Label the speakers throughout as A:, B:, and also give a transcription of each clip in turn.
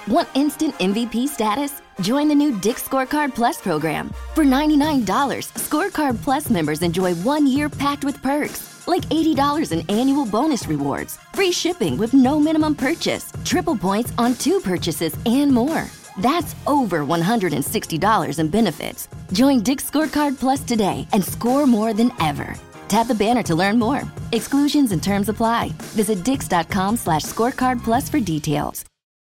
A: Want instant MVP status? Join the new Dick's Scorecard Plus program. For $99, Scorecard Plus members enjoy 1 year packed with perks, like $80 in annual bonus rewards, free shipping with no minimum purchase, triple points on 2 purchases, and more. That's over $160 in benefits. Join Dick's Scorecard Plus today and score more than ever. Tap the banner to learn more. Exclusions and terms apply. Visit dix.com/scorecard plus for details.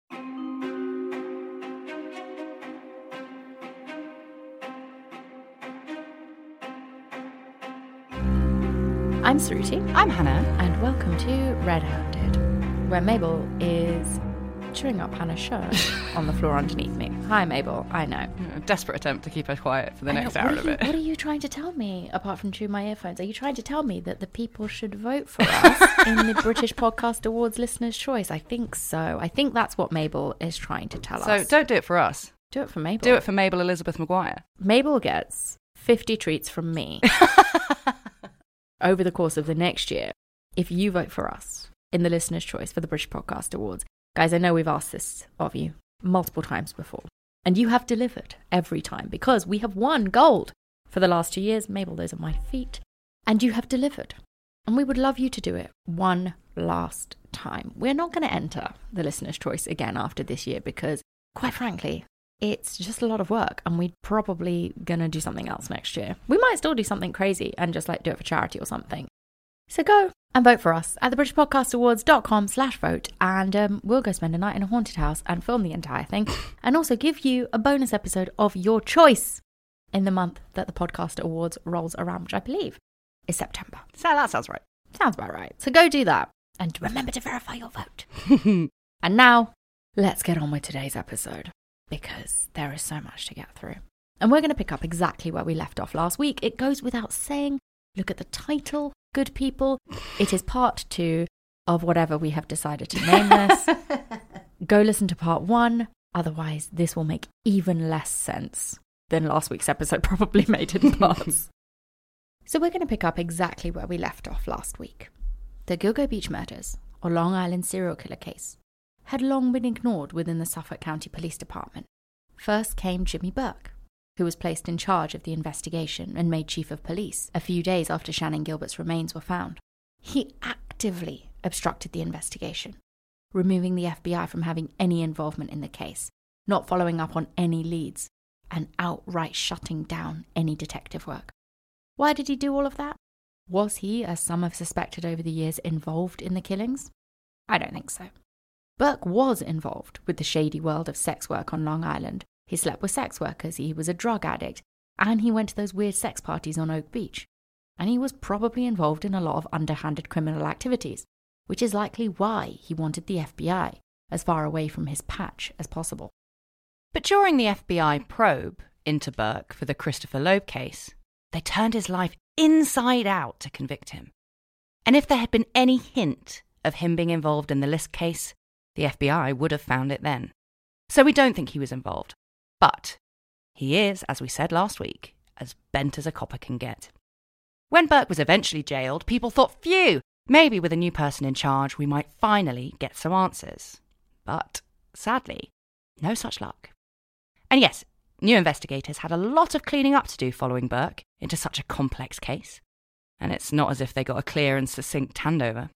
B: I'm Sruti.
C: I'm Hannah.
B: And welcome to Red-Handed, where Mabel is chewing up Hannah's shirt on the floor underneath me. Hi, Mabel. I know.
C: A desperate attempt to keep her quiet for the next hour of it.
B: What are you trying to tell me, apart from chewing my earphones? Are you trying to tell me that the people should vote for us in the British Podcast Awards Listener's Choice? I think so. I think that's what Mabel is trying to tell us.
C: So don't do it for us.
B: Do it for Mabel.
C: Do it for Mabel Elizabeth Maguire.
B: Mabel gets 50 treats from me over the course of the next year if you vote for us in the Listener's Choice for the British Podcast Awards. Guys, I know we've asked this of you multiple times before, and you have delivered every time because we have won gold for the last 2 years. Mabel, those are my feet. And you have delivered. And we would love you to do it one last time. We're not going to enter the Listener's Choice again after this year because, quite frankly, it's just a lot of work, and we're probably going to do something else next year. We might still do something crazy and just do it for charity or something. So go and vote for us at thebritishpodcastawards.com/vote, and we'll go spend a night in a haunted house and film the entire thing, and also give you a bonus episode of your choice in the month that the Podcast Awards rolls around, which I believe is September.
C: So that sounds right.
B: Sounds about right. So go do that, and remember to verify your vote. And now, let's get on with today's episode, because there is so much to get through. And we're going to pick up exactly where we left off last week. It goes without saying, look at the title, good people. It is part 2 of whatever we have decided to name this. Go listen to part 1. Otherwise, this will make even less sense than last week's episode probably made in parts. So we're going to pick up exactly where we left off last week. The Gilgo Beach murders, or Long Island serial killer case, had long been ignored within the Suffolk County Police Department. First came Jimmy Burke, who was placed in charge of the investigation and made chief of police a few days after Shannon Gilbert's remains were found. He actively obstructed the investigation, removing the FBI from having any involvement in the case, not following up on any leads, and outright shutting down any detective work. Why did he do all of that? Was he, as some have suspected over the years, involved in the killings? I don't think so. Burke was involved with the shady world of sex work on Long Island. He slept with sex workers, he was a drug addict, and he went to those weird sex parties on Oak Beach. And he was probably involved in a lot of underhanded criminal activities, which is likely why he wanted the FBI as far away from his patch as possible.
C: But during the FBI probe into Burke for the Christopher Loeb case, they turned his life inside out to convict him. And if there had been any hint of him being involved in the Lisk case, the FBI would have found it then. So we don't think he was involved. But he is, as we said last week, as bent as a copper can get. When Burke was eventually jailed, people thought, phew, maybe with a new person in charge we might finally get some answers. But, sadly, no such luck. And yes, new investigators had a lot of cleaning up to do following Burke into such a complex case. And it's not as if they got a clear and succinct handover.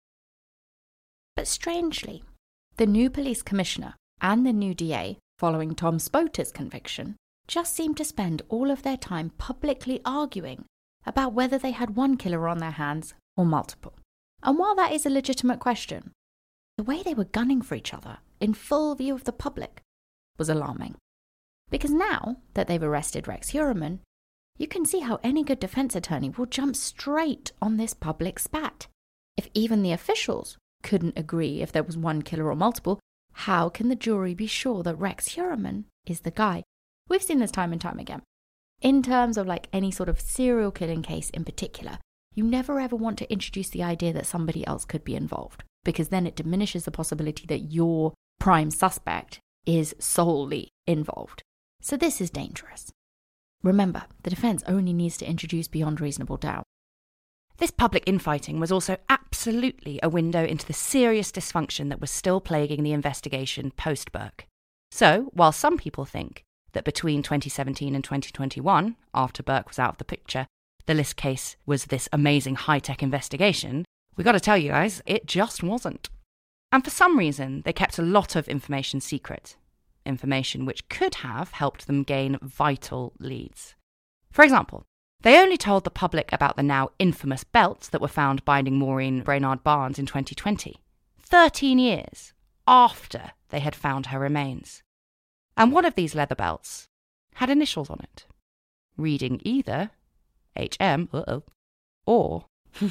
B: But strangely, the new police commissioner and the new DA, following Tom Spota's conviction, just seemed to spend all of their time publicly arguing about whether they had one killer on their hands or multiple. And while that is a legitimate question, the way they were gunning for each other in full view of the public was alarming. Because now that they've arrested Rex Heuermann, you can see how any good defense attorney will jump straight on this public spat. If even the officials couldn't agree if there was one killer or multiple, how can the jury be sure that Rex Heuermann is the guy? We've seen this time and time again. In terms of any sort of serial killing case in particular, you never ever want to introduce the idea that somebody else could be involved, because then it diminishes the possibility that your prime suspect is solely involved. So this is dangerous. Remember, the defense only needs to introduce beyond reasonable doubt.
C: This public infighting was also absolutely a window into the serious dysfunction that was still plaguing the investigation post-Burke. So, while some people think that between 2017 and 2021, after Burke was out of the picture, the Lisk case was this amazing high-tech investigation, we got to tell you guys, it just wasn't. And for some reason, they kept a lot of information secret. Information which could have helped them gain vital leads. For example, they only told the public about the now infamous belts that were found binding Maureen Brainard Barnes in 2020, 13 years after they had found her remains. And one of these leather belts had initials on it, reading either HM or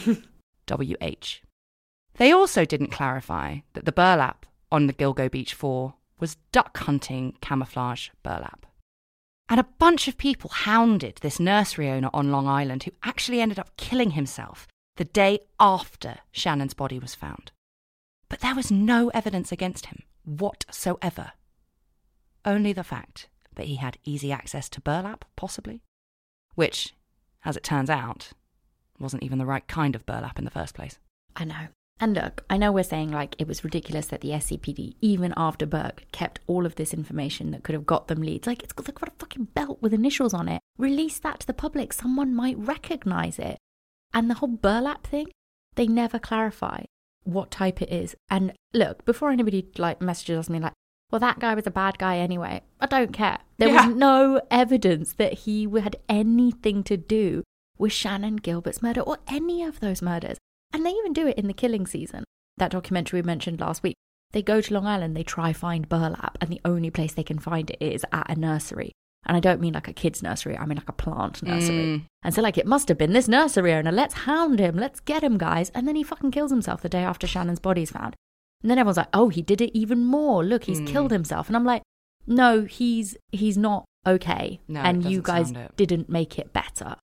C: WH. They also didn't clarify that the burlap on the Gilgo Beach 4 was duck hunting camouflage burlap. And a bunch of people hounded this nursery owner on Long Island who actually ended up killing himself the day after Shannon's body was found. But there was no evidence against him whatsoever. Only the fact that he had easy access to burlap, possibly, which, as it turns out, wasn't even the right kind of burlap in the first place.
B: I know. And look, I know we're saying like it was ridiculous that the SCPD, even after Burke, kept all of this information that could have got them leads. Like, they've got a fucking belt with initials on it. Release that to the public. Someone might recognize it. And the whole burlap thing, they never clarify what type it is. And look, before anybody like messages us me like, well, that guy was a bad guy anyway, I don't care. There was no evidence that he had anything to do with Shannon Gilbert's murder or any of those murders. And they even do it in The Killing Season, that documentary we mentioned last week. They go to Long Island, they try find burlap, and the only place they can find it is at a nursery. And I don't mean like a kid's nursery, I mean like a plant nursery. And so like, it must have been this nursery owner, let's hound him, let's get him, guys. And then he fucking kills himself the day after Shannon's body's found. And then everyone's like, oh, he did it even more. Look, he's killed himself. And I'm like, no, he's not okay.
C: No,
B: and you guys didn't make it better.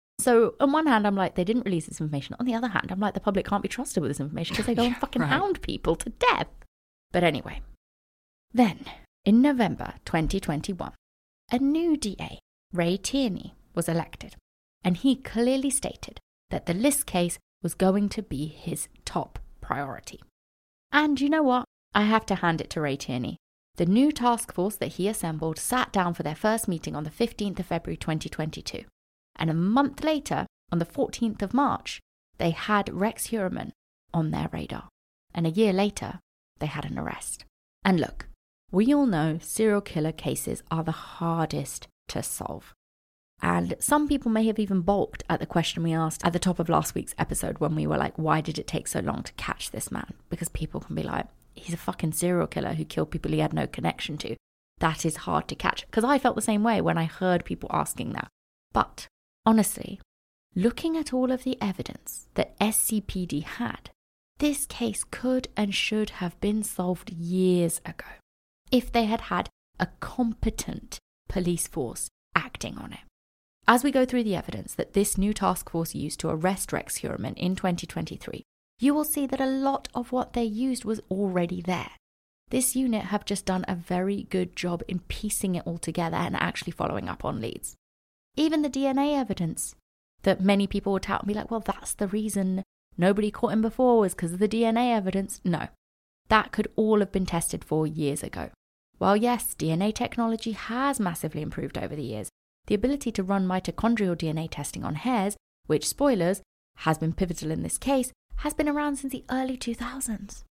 B: So on one hand, I'm like, they didn't release this information. On the other hand, I'm like, the public can't be trusted with this information because they go and fucking hound people to death. But anyway, then in November 2021, a new DA, Ray Tierney, was elected. And he clearly stated that the Lisk case was going to be his top priority. And you know what? I have to hand it to Ray Tierney. The new task force that he assembled sat down for their first meeting on the 15th of February 2022. And a month later, on the 14th of March, they had Rex Heuermann on their radar. And a year later, they had an arrest. And look, we all know serial killer cases are the hardest to solve. And some people may have even balked at the question we asked at the top of last week's episode when we were like, why did it take so long to catch this man? Because people can be like, he's a fucking serial killer who killed people he had no connection to. That is hard to catch. Because I felt the same way when I heard people asking that. But honestly, looking at all of the evidence that SCPD had, this case could and should have been solved years ago if they had had a competent police force acting on it. As we go through the evidence that this new task force used to arrest Rex Heuermann in 2023, you will see that a lot of what they used was already there. This unit have just done a very good job in piecing it all together and actually following up on leads. Even the DNA evidence that many people would tout and be like, well, that's the reason nobody caught him before was because of the DNA evidence. No, that could all have been tested for years ago. While yes, DNA technology has massively improved over the years, the ability to run mitochondrial DNA testing on hares, which, spoilers, has been pivotal in this case, has been around since the early 2000s.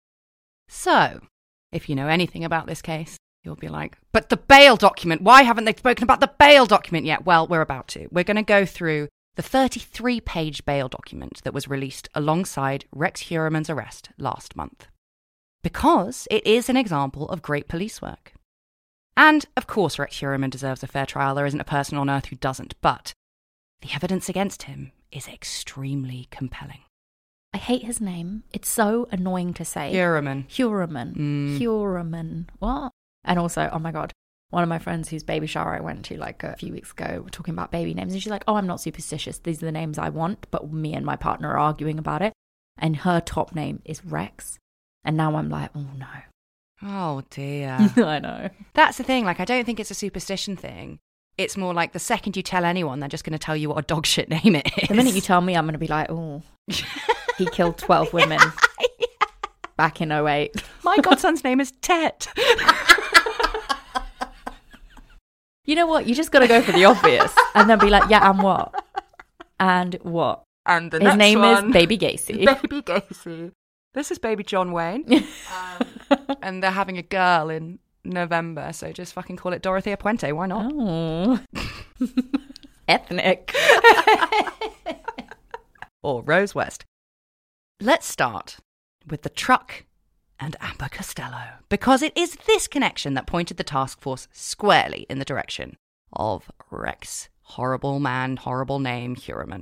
C: So, if you know anything about this case, you'll be like, but the bail document, why haven't they spoken about the bail document yet? Well, we're about to. We're going to go through the 33-page bail document that was released alongside Rex Heuermann's arrest last month. Because it is an example of great police work. And, of course, Rex Heuermann deserves a fair trial. There isn't a person on earth who doesn't. But the evidence against him is extremely compelling.
B: I hate his name. It's so annoying to say.
C: Heuermann.
B: Heuermann. What? And also, oh my God, one of my friends whose baby shower I went to like a few weeks ago, we're talking about baby names. And she's like, oh, I'm not superstitious. These are the names I want. But me and my partner are arguing about it. And her top name is Rex. And now I'm like, oh no.
C: Oh dear.
B: I know.
C: That's the thing. Like, I don't think it's a superstition thing. It's more like the second you tell anyone, they're just going to tell you what a dog shit name it is.
B: The minute you tell me, I'm going to be like, oh, he killed 12 women back in 2008.
C: My godson's name is Tet.
B: You know what? You just got to go for the obvious and then be like, yeah, and what? And what?
C: And the
B: His
C: next
B: name
C: one,
B: is Baby Gacy.
C: Baby Gacy. This is Baby John Wayne. And they're having a girl in November, so just fucking call it Dorothea Puente. Why not?
B: Oh. Ethnic.
C: Or Rose West. Let's start with the truck and Amber Costello, because it is this connection that pointed the task force squarely in the direction of Rex, horrible man, horrible name, Heuermann.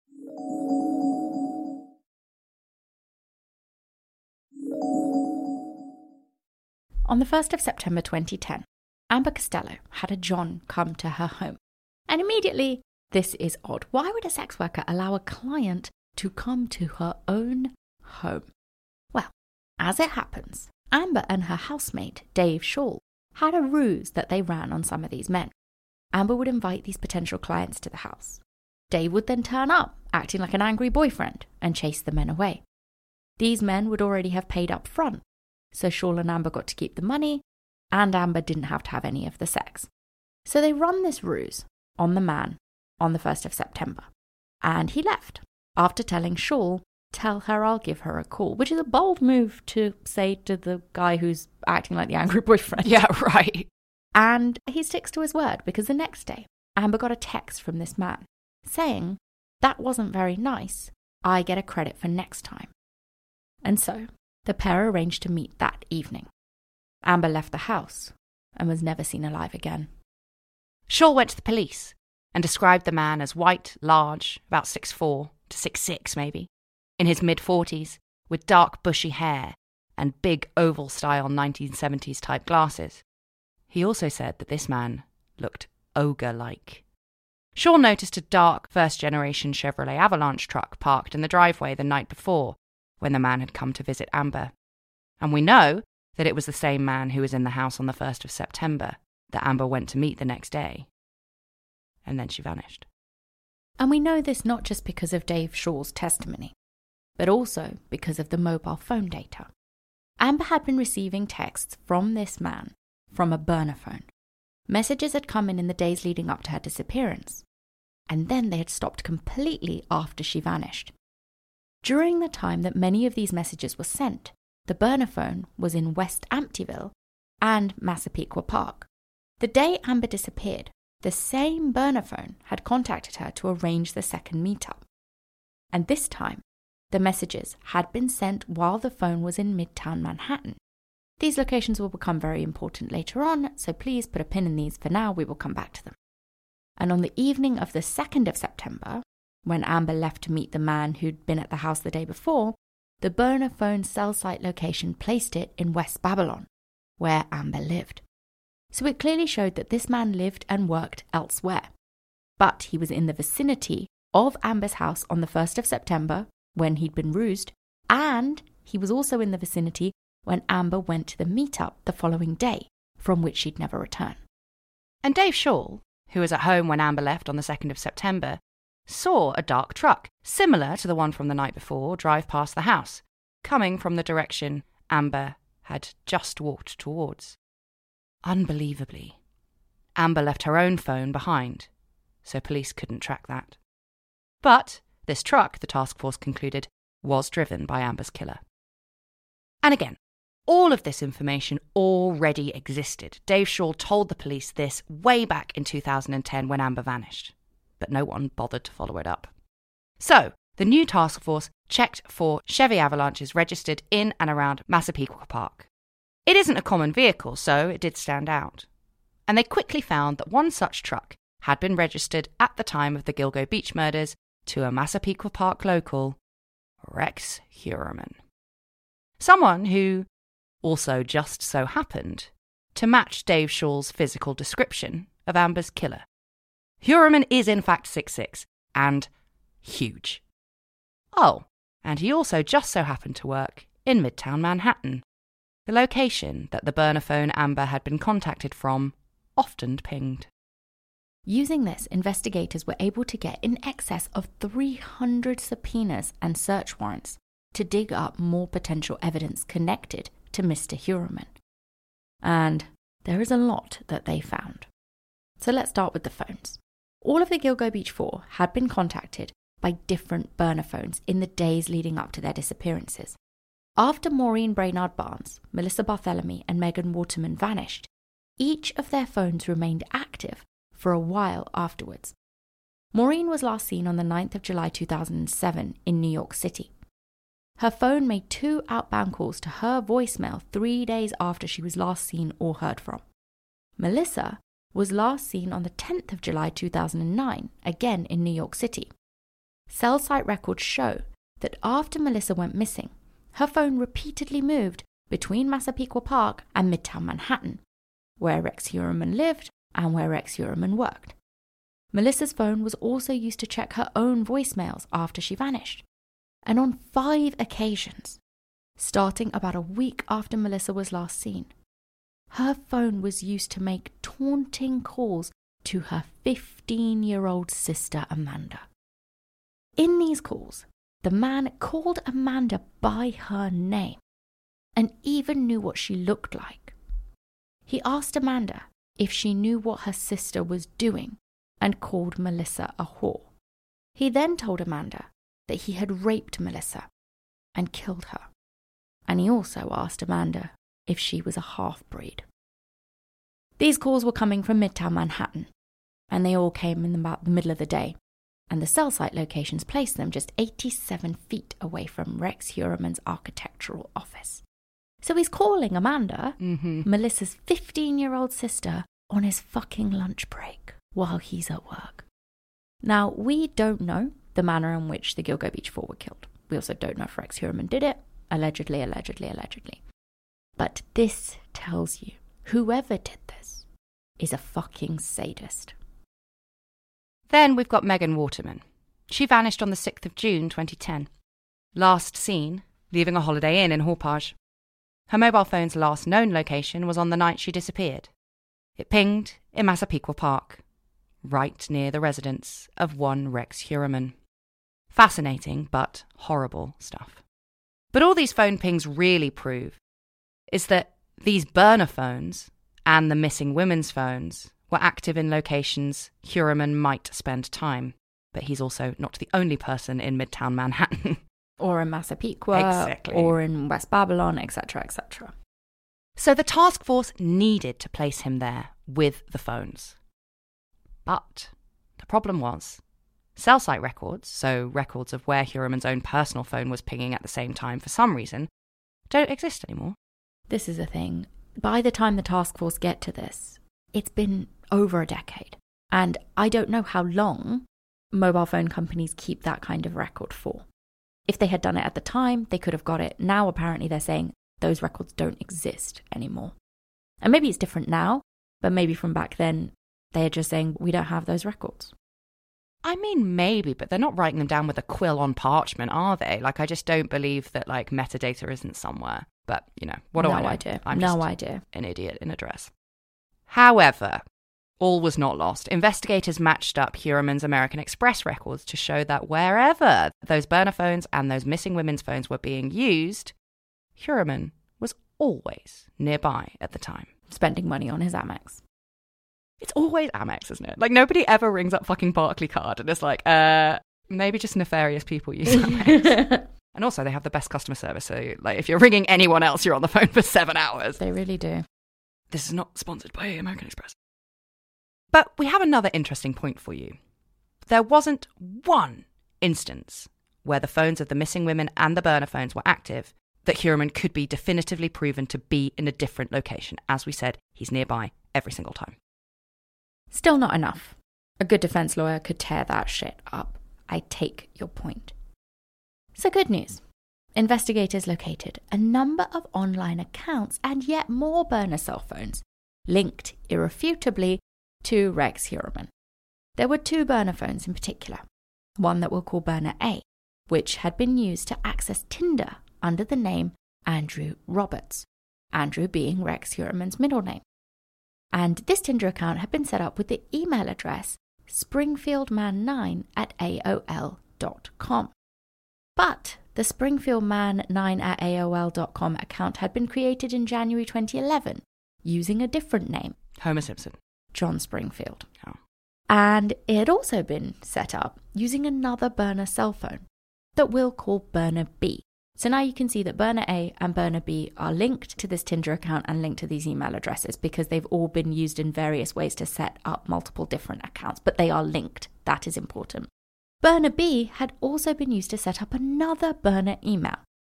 B: On the 1st of September 2010, Amber Costello had a John come to her home. And immediately, this is odd. Why would a sex worker allow a client to come to her own home? Well, as it happens, Amber and her housemate, Dave Shaw, had a ruse that they ran on some of these men. Amber would invite these potential clients to the house. Dave would then turn up, acting like an angry boyfriend, and chase the men away. These men would already have paid up front, so Shaw and Amber got to keep the money, and Amber didn't have to have any of the sex. So they run this ruse on the man on the 1st of September, and he left after telling Shaw, tell her I'll give her a call, which is a bold move to say to the guy who's acting like the angry boyfriend.
C: Yeah, right.
B: And he sticks to his word, because the next day, Amber got a text from this man saying, that wasn't very nice, I get a credit for next time. And so, the pair arranged to meet that evening. Amber left the house and was never seen alive again.
C: Shaw went to the police and described the man as white, large, about 6'4" to 6'6" maybe, in his mid-40s, with dark bushy hair and big oval-style 1970s type glasses. He also said that this man looked ogre-like. Shaw noticed a dark first-generation Chevrolet Avalanche truck parked in the driveway the night before, when the man had come to visit Amber. And we know that it was the same man who was in the house on the 1st of September that Amber went to meet the next day. And then she vanished.
B: And we know this not just because of Dave Shaw's testimony, but also because of the mobile phone data. Amber had been receiving texts from this man from a burner phone. Messages had come in the days leading up to her disappearance, and then they had stopped completely after she vanished. During the time that many of these messages were sent, the burner phone was in West Amityville and Massapequa Park. The day Amber disappeared, the same burner phone had contacted her to arrange the second meetup. And this time, the messages had been sent while the phone was in Midtown Manhattan. These locations will become very important later on, so please put a pin in these. For now, we will come back to them. And on the evening of the 2nd of September, when Amber left to meet the man who'd been at the house the day before, the burner phone cell site location placed it in West Babylon, where Amber lived. So it clearly showed that this man lived and worked elsewhere. But he was in the vicinity of Amber's house on the 1st of September, when he'd been rused, and he was also in the vicinity when Amber went to the meetup the following day, from which she'd never returned.
C: And Dave Shaw, who was at home when Amber left on the 2nd of September, saw a dark truck, similar to the one from the night before, drive past the house, coming from the direction Amber had just walked towards. Unbelievably, Amber left her own phone behind, so police couldn't track that. But this truck, the task force concluded, was driven by Amber's killer. And again, all of this information already existed. Dave Shaw told the police this way back in 2010 when Amber vanished, but no one bothered to follow it up. So, the new task force checked for Chevy Avalanches registered in and around Massapequa Park. It isn't a common vehicle, so it did stand out. And they quickly found that one such truck had been registered at the time of the Gilgo Beach murders to a Massapequa Park local, Rex Heuermann. Someone who also just so happened to match Dave Shaw's physical description of Amber's killer. Heuermann is in fact 6'6", and huge. Oh, and he also just so happened to work in Midtown Manhattan, the location that the burner phone Amber had been contacted from often pinged.
B: Using this, investigators were able to get in excess of 300 subpoenas and search warrants to dig up more potential evidence connected to Mr. Heuermann. And there is a lot that they found. So let's start with the phones. All of the Gilgo Beach Four had been contacted by different burner phones in the days leading up to their disappearances. After Maureen Brainard Barnes, Melissa Barthelemy, and Megan Waterman vanished, each of their phones remained active for a while afterwards. Maureen was last seen on the 9th of July 2007 in New York City. Her phone made 2 outbound calls to her voicemail 3 days after she was last seen or heard from. Melissa was last seen on the 10th of July 2009, again in New York City. Cell site records show that after Melissa went missing, her phone repeatedly moved between Massapequa Park and Midtown Manhattan, where Rex Heuermann lived and where Rex Heuermann worked. Melissa's phone was also used to check her own voicemails after she vanished. And on 5 occasions, starting about a week after Melissa was last seen, her phone was used to make taunting calls to her 15-year-old sister Amanda. In these calls, the man called Amanda by her name and even knew what she looked like. He asked Amanda if she knew what her sister was doing and called Melissa a whore. He then told Amanda that he had raped Melissa and killed her. And he also asked Amanda if she was a half-breed. These calls were coming from Midtown Manhattan, and they all came in about the middle of the day, and the cell site locations placed them just 87 feet away from Rex Heuermann's architectural office. So he's calling Amanda, Melissa's 15-year-old sister, on his fucking lunch break while he's at work. Now, we don't know the manner in which the Gilgo Beach Four were killed. We also don't know if Rex Heuermann did it. Allegedly. But this tells you, whoever did this is a fucking sadist.
C: Then we've got Megan Waterman. She vanished on the 6th of June 2010. Last seen, leaving a Holiday Inn in Hauppauge. Her mobile phone's last known location was on the night she disappeared. It pinged in Massapequa Park, right near the residence of one Rex Heuermann. Fascinating, but horrible stuff. But all these phone pings really prove is that these burner phones and the missing women's phones were active in locations Heuermann might spend time. But he's also not the only person in Midtown Manhattan.
B: Or in Massapequa,
C: exactly.
B: Or in West Babylon, etc., etc.
C: So the task force needed to place him there with the phones. But the problem was, cell site records, so records of where Heuermann's own personal phone was pinging at the same time for some reason, don't exist anymore.
B: This is the thing. By the time the task force get to this, it's been over a decade. And I don't know how long mobile phone companies keep that kind of record for. If they had done it at the time, they could have got it. Now, apparently, they're saying those records don't exist anymore. And maybe it's different now, but maybe from back then, they're just saying, we don't have those records.
C: I mean, maybe, but they're not writing them down with a quill on parchment, are they? Like, I just don't believe that, like, metadata isn't somewhere. But, you know, what do I know?
B: Idea.
C: I'm
B: no
C: just
B: idea.
C: An idiot in a dress. However, all was not lost. Investigators matched up Heuermann's American Express records to show that wherever those burner phones and those missing women's phones were being used, Heuermann was always nearby at the time.
B: Spending money on his Amex.
C: It's always Amex, isn't it? Like, nobody ever rings up fucking Barclaycard and it's like, maybe just nefarious people use Amex. And also, they have the best customer service. So, like, if you're ringing anyone else, you're on the phone for 7 hours.
B: They really do.
C: This is not sponsored by American Express. But we have another interesting point for you. There wasn't one instance where the phones of the missing women and the burner phones were active that Heuermann could be definitively proven to be in a different location. As we said, he's nearby every single time.
B: Still not enough. A good defense lawyer could tear that shit up. I take your point. So good news. Investigators located a number of online accounts and yet more burner cell phones linked irrefutably to Rex Heuermann. There were 2 burner phones in particular. One that we'll call Burner A, which had been used to access Tinder under the name Andrew Roberts, Andrew being Rex Heuermann's middle name. And this Tinder account had been set up with the email address springfieldman9@aol.com. But the springfieldman9@aol.com account had been created in January 2011 using a different name.
C: Homer Simpson.
B: John Springfield.
C: Oh.
B: And it had also been set up using another burner cell phone that we'll call burner B. So now you can see that burner A and burner B are linked to this Tinder account and linked to these email addresses because they've all been used in various ways to set up multiple different accounts, but they are linked. That is important. Burner B had also been used to set up another burner email,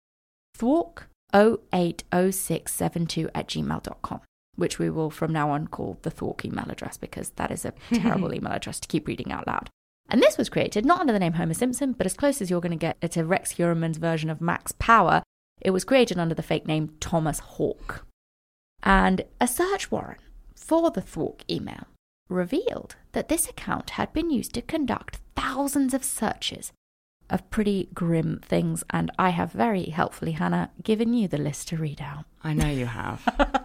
B: thwark080672@gmail.com, which we will from now on call the Thwark email address because that is a terrible email address to keep reading out loud. And this was created not under the name Homer Simpson, but as close as you're going to get to Rex Heuermann's version of Max Power, it was created under the fake name Thomas Hawk. And a search warrant for the Thwark email revealed that this account had been used to conduct thousands of searches of pretty grim things, and I have very helpfully, Hannah, given you the list to read out.
C: I know you have.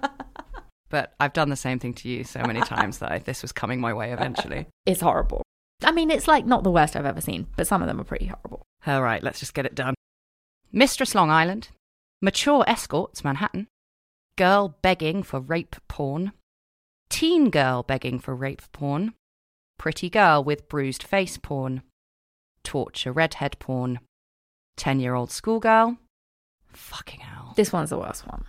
C: But I've done the same thing to you so many times that this was coming my way eventually.
B: It's horrible. I mean, it's like not the worst I've ever seen, but some of them are pretty horrible.
C: All right, let's just get it done. Mistress Long Island, Mature Escorts Manhattan, Girl Begging for Rape Porn, Teen Girl Begging for Rape Porn, Pretty Girl with Bruised Face Porn, Torture Redhead Porn, 10-year-old Schoolgirl, fucking hell.
B: This one's the worst one.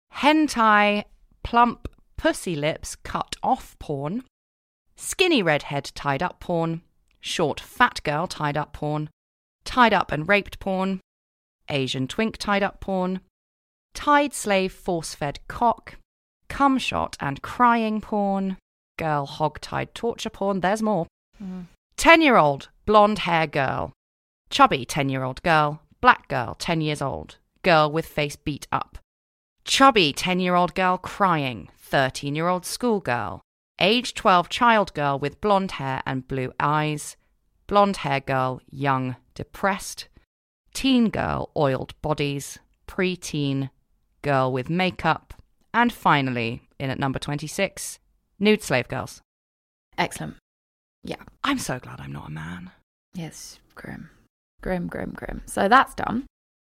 C: Hentai Plump Pussy Lips Cut Off Porn, Skinny Redhead Tied Up Porn, Short Fat Girl Tied Up Porn, Tied Up and Raped Porn, Asian Twink Tied Up Porn, Tied Slave Force-Fed Cock, Cum Shot and Crying Porn, Girl Hog-Tied Torture Porn, there's more. 10-year-old Blonde Hair Girl, Chubby 10-year-old Girl, Black Girl 10 years old, Girl with Face Beat Up, Chubby 10-year-old Girl Crying, 13-year-old Schoolgirl, Age 12 Child Girl with blonde hair and blue eyes, Blonde Hair Girl Young Depressed, Teen Girl Oiled Bodies, Pre-Teen Girl with Makeup, and finally, in at number 26, Nude Slave Girls.
B: Excellent. Yeah.
C: I'm so glad I'm not a man.
B: Yes, grim. Grim, grim, grim. So that's done.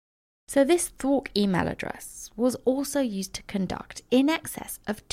B: So this Thwark email address was also used to conduct in excess of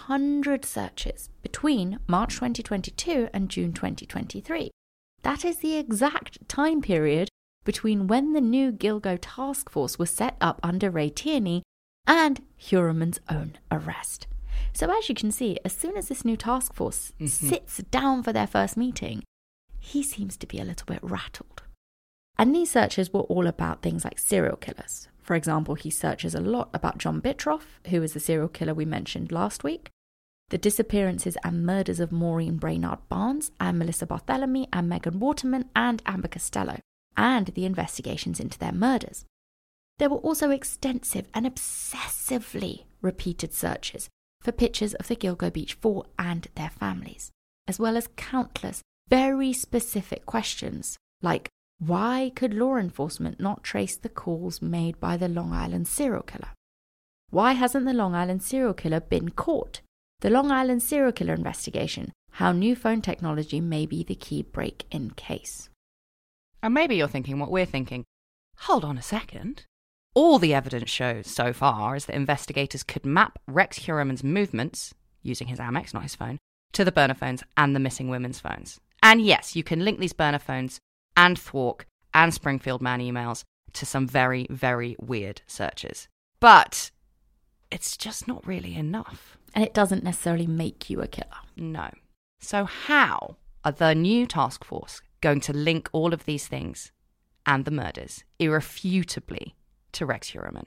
B: 200 searches between March 2022 and June 2023. That is the exact time period between when the new Gilgo task force was set up under Ray Tierney and Heuermann's own arrest. So as you can see, as soon as this new task force sits down for their first meeting, he seems to be a little bit rattled. And these searches were all about things like serial killers. For example, he searches a lot about John Bittroff, who was the serial killer we mentioned last week, the disappearances and murders of Maureen Brainard Barnes and Melissa Barthélemy and Megan Waterman and Amber Costello, and the investigations into their murders. There were also extensive and obsessively repeated searches for pictures of the Gilgo Beach Four and their families, as well as countless very specific questions like, why could law enforcement not trace the calls made by the Long Island serial killer? Why hasn't the Long Island serial killer been caught? The Long Island serial killer investigation, how new phone technology may be the key break in case.
C: And maybe you're thinking what we're thinking. Hold on a second. All the evidence shows so far is that investigators could map Rex Heuermann's movements, using his Amex, not his phone, to the burner phones and the missing women's phones. And yes, you can link these burner phones and Thwark and Springfield Man emails to some very, very weird searches. But it's just not really enough.
B: And it doesn't necessarily make you a killer.
C: No. So how are the new task force going to link all of these things and the murders irrefutably to Rex Heuermann?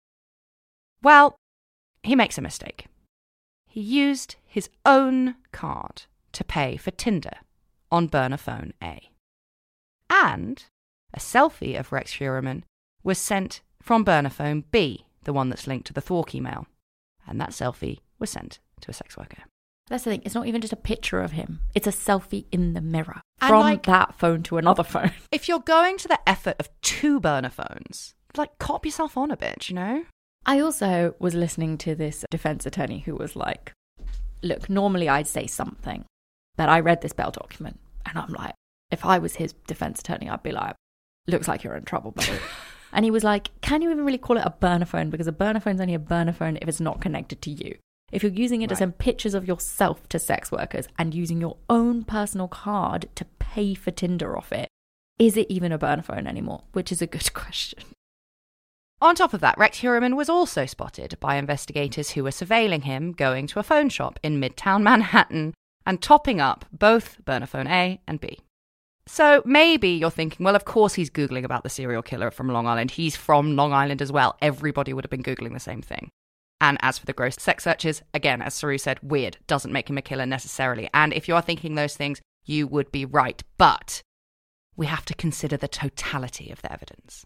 C: Well, he makes a mistake. He used his own card to pay for Tinder on burner phone A. And a selfie of Rex Heuermann was sent from burner phone B, the one that's linked to the Thwark email. And that selfie was sent to a sex worker.
B: That's the thing. It's not even just a picture of him. It's a selfie in the mirror from that phone to another phone.
C: If you're going to the effort of 2 burner phones, cop yourself on a bit, you know?
B: I also was listening to this defense attorney who was like, look, normally I'd say something, but I read this bail document and I'm like, if I was his defense attorney, I'd be like, looks like you're in trouble, buddy. And he was like, can you even really call it a burner phone? Because a burner phone's only a burner phone if it's not connected to you. If you're using it to send pictures of yourself to sex workers and using your own personal card to pay for Tinder off it, is it even a burner phone anymore? Which is a good question.
C: On top of that, Rex Heuermann was also spotted by investigators who were surveilling him going to a phone shop in Midtown Manhattan and topping up both burner phone A and B. So maybe you're thinking, well, of course he's Googling about the serial killer from Long Island. He's from Long Island as well. Everybody would have been Googling the same thing. And as for the gross sex searches, again, as Saru said, weird. Doesn't make him a killer necessarily. And if you are thinking those things, you would be right. But we have to consider the totality of the evidence.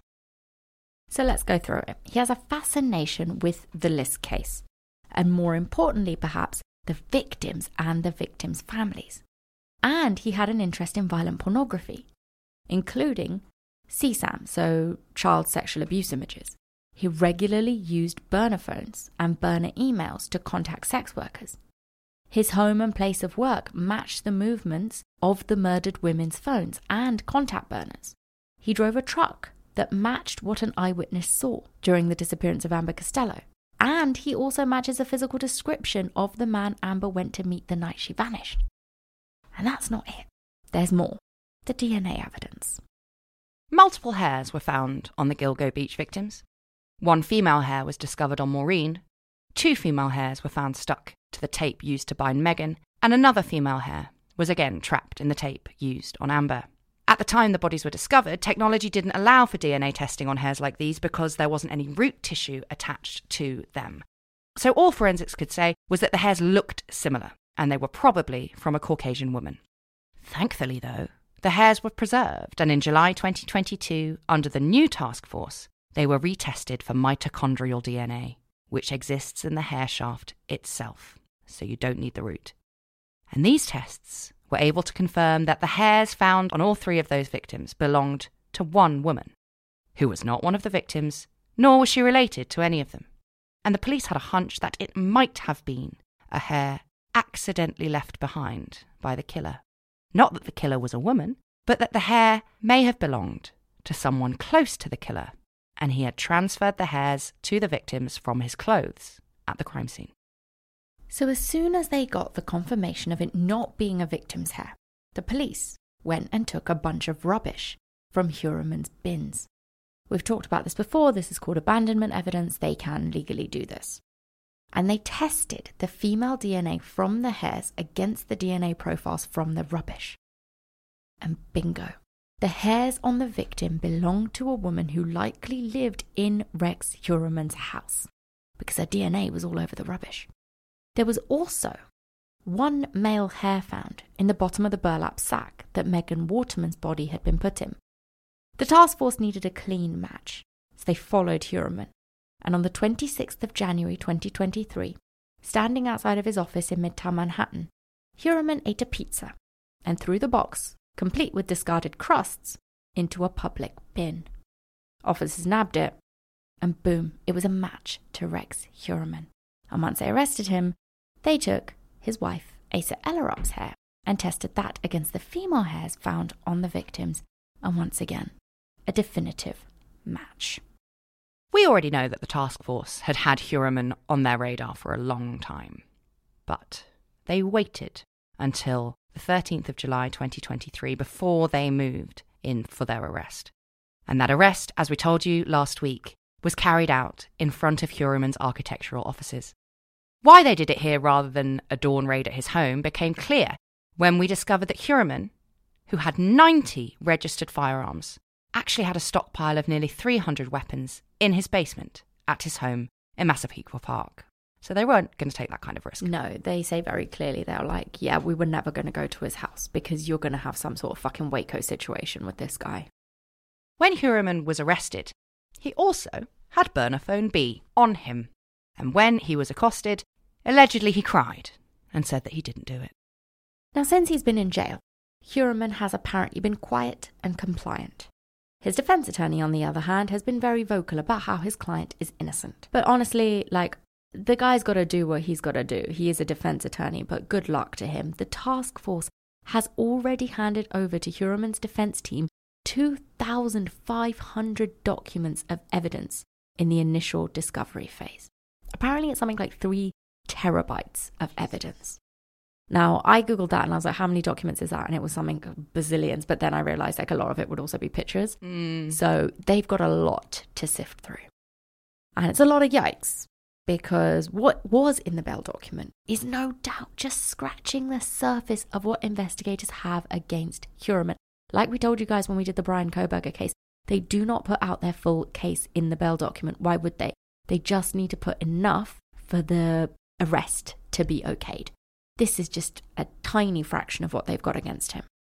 B: So let's go through it. He has a fascination with the List case. And more importantly, perhaps, the victims and the victims' families. And he had an interest in violent pornography, including CSAM, so child sexual abuse images. He regularly used burner phones and burner emails to contact sex workers. His home and place of work matched the movements of the murdered women's phones and contact burners. He drove a truck that matched what an eyewitness saw during the disappearance of Amber Costello. And he also matches a physical description of the man Amber went to meet the night she vanished. And that's not it. There's more. The DNA evidence.
C: Multiple hairs were found on the Gilgo Beach victims. One female hair was discovered on Maureen. 2 female hairs were found stuck to the tape used to bind Megan. And another female hair was again trapped in the tape used on Amber. At the time the bodies were discovered, technology didn't allow for DNA testing on hairs like these because there wasn't any root tissue attached to them. So all forensics could say was that the hairs looked similar, and they were probably from a Caucasian woman. Thankfully, though, the hairs were preserved, and in July 2022, under the new task force, they were retested for mitochondrial DNA, which exists in the hair shaft itself, so you don't need the root. And these tests were able to confirm that the hairs found on all 3 of those victims belonged to one woman, who was not one of the victims, nor was she related to any of them. And the police had a hunch that it might have been a hair accidentally left behind by the killer. Not that the killer was a woman, but that the hair may have belonged to someone close to the killer, and he had transferred the hairs to the victims from his clothes at the crime scene.
B: So as soon as they got the confirmation of it not being a victim's hair, the police went and took a bunch of rubbish from Heuermann's bins. We've talked about this before. This is called abandonment evidence. They can legally do this. And they tested the female DNA from the hairs against the DNA profiles from the rubbish. And bingo. The hairs on the victim belonged to a woman who likely lived in Rex Heuermann's house, because her DNA was all over the rubbish. There was also one male hair found in the bottom of the burlap sack that Megan Waterman's body had been put in. The task force needed a clean match, so they followed Heuermann. And on the 26th of January 2023, standing outside of his office in Midtown Manhattan, Heuermann ate a pizza and threw the box, complete with discarded crusts, into a public bin. Officers nabbed it, and boom, it was a match to Rex Heuermann. And once they arrested him, they took his wife, Asa Ellerup's hair, and tested that against the female hairs found on the victims, and once again, a definitive match.
C: We already know that the task force had had Heuermann on their radar for a long time, but they waited until the 13th of July 2023 before they moved in for their arrest. And that arrest, as we told you last week, was carried out in front of Heuermann's architectural offices. Why they did it here rather than a dawn raid at his home became clear when we discovered that Heuermann, who had 90 registered firearms, actually had a stockpile of nearly 300 weapons in his basement at his home in Massapequa Park. So they weren't going to take that kind of risk.
B: No, they say very clearly, they're like, yeah, we were never going to go to his house because you're going to have some sort of fucking Waco situation with this guy.
C: When Heuermann was arrested, he also had burner phone B on him. And when he was accosted, allegedly he cried and said that he didn't do it.
B: Now, since he's been in jail, Heuermann has apparently been quiet and compliant. His defense attorney, on the other hand, has been very vocal about how his client is innocent. But honestly, the guy's got to do what he's got to do. He is a defense attorney, but good luck to him. The task force has already handed over to Heuermann's defense team 2,500 documents of evidence in the initial discovery phase. Apparently it's something like 3 terabytes of evidence. Now, I Googled that and I was like, how many documents is that? And it was something bazillions. But then I realized like a lot of it would also be pictures. So they've got a lot to sift through. And it's a lot of yikes, because what was in the Bell document is no doubt just scratching the surface of what investigators have against Heuermann. Like we told you guys when we did the Brian Kohberger case, they do not put out their full case in the Bell document. Why would they? They just need to put enough for the arrest to be okayed. This is just a tiny fraction of what they've got against him.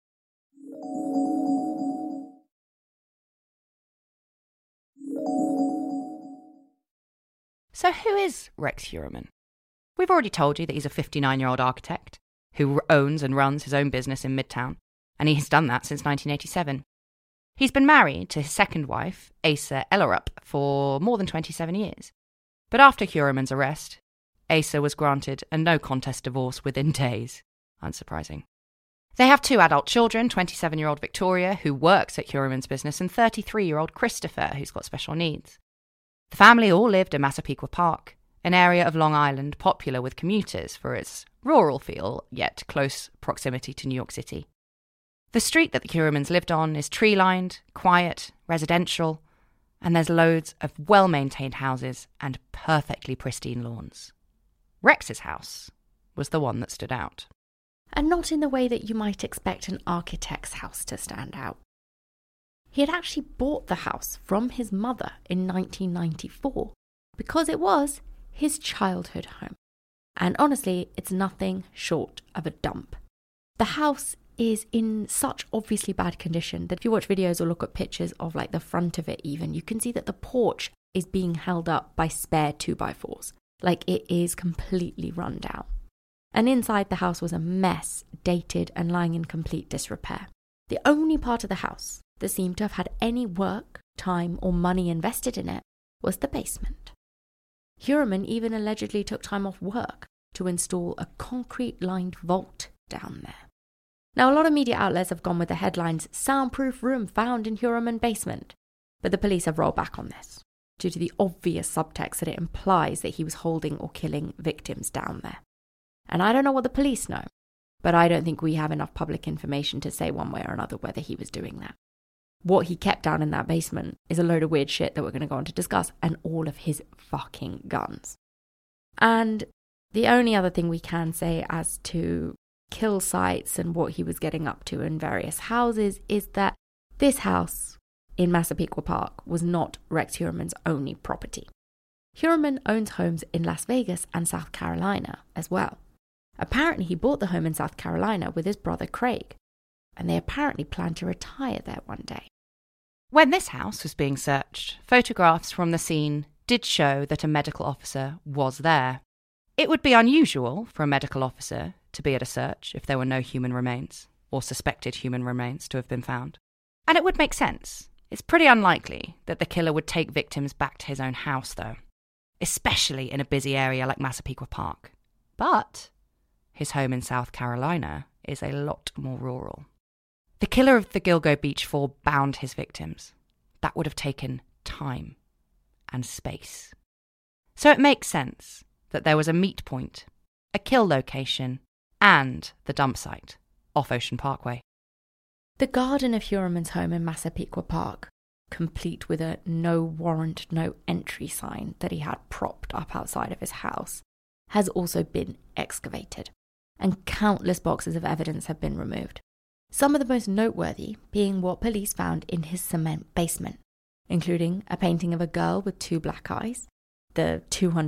C: So who is Rex Heuermann? We've already told you that he's a 59-year-old architect who owns and runs his own business in Midtown, and he has done that since 1987. He's been married to his second wife, Asa Ellerup, for more than 27 years. But after Heuermann's arrest, Asa was granted a no-contest divorce within days. Unsurprising. They have 2 adult children, 27-year-old Victoria, who works at Heuermann's business, and 33-year-old Christopher, who's got special needs. The family all lived in Massapequa Park, an area of Long Island popular with commuters for its rural feel, yet close proximity to New York City. The street that the Heuermanns lived on is tree-lined, quiet, residential, and there's loads of well-maintained houses and perfectly pristine lawns. Rex's house was the one that stood out.
B: And not in the way that you might expect an architect's house to stand out. He had actually bought the house from his mother in 1994 because it was his childhood home. And honestly, it's nothing short of a dump. The house is in such obviously bad condition that if you watch videos or look at pictures of like the front of it even, you can see that the porch is being held up by spare 2x4s. Like it is completely run down. And inside the house was a mess, dated and lying in complete disrepair. The only part of the house that seemed to have had any work, time or money invested in it was the basement. Heuermann even allegedly took time off work to install a concrete-lined vault down there. Now, a lot of media outlets have gone with the headlines, "Soundproof room found in Heuermann basement," but the police have rolled back on this due to the obvious subtext that it implies that he was holding or killing victims down there. And I don't know what the police know, but I don't think we have enough public information to say one way or another whether he was doing that. What he kept down in that basement is a load of weird shit that we're going to go on to discuss, and all of his fucking guns. And the only other thing we can say as to kill sites and what he was getting up to in various houses is that this house in Massapequa Park was not Rex Heuermann's only property. Heuermann owns homes in Las Vegas and South Carolina as well. Apparently he bought the home in South Carolina with his brother Craig, and they apparently planned to retire there one day.
C: When this house was being searched, photographs from the scene did show that a medical officer was there. It would be unusual for a medical officer to be at a search if there were no human remains, or suspected human remains to have been found. And it would make sense. It's pretty unlikely that the killer would take victims back to his own house, though, especially in a busy area like Massapequa Park. But his home in South Carolina is a lot more rural. The killer of the Gilgo Beach Four bound his victims. That would have taken time and space. So it makes sense that there was a meet point, a kill location, and the dump site off Ocean Parkway.
B: The garden of Heuermann's home in Massapequa Park, complete with a no warrant, no entry sign that he had propped up outside of his house, has also been excavated, and countless boxes of evidence have been removed. Some of the most noteworthy being what police found in his cement basement, including a painting of a girl with 2 black eyes, the